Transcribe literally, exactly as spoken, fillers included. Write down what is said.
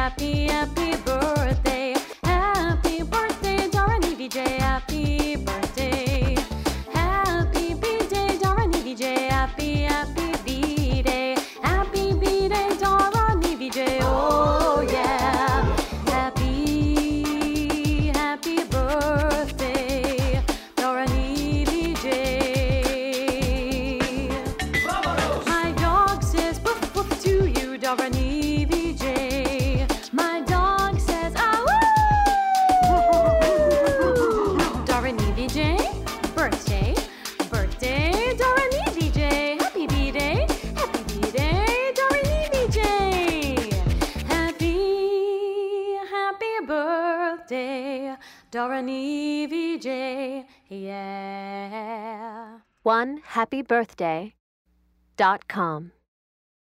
happy, happy birthday. Happy birthday, Dorani V J. Happy birthday. Happy B-Day, Dorani V J. Happy, happy B-Day. Happy B-Day, Dorani V J. Oh yeah. Happy, happy birthday, Dorani V J. My dog says woof woof to you, Dorani V J. My dog says ah woo. Dorani V J, birthday, birthday, Dorani V J. Happy B-Day, happy B-Day, Dorani V J. Happy, happy birthday, Dorani V J. Yeah. one happy birthday dot com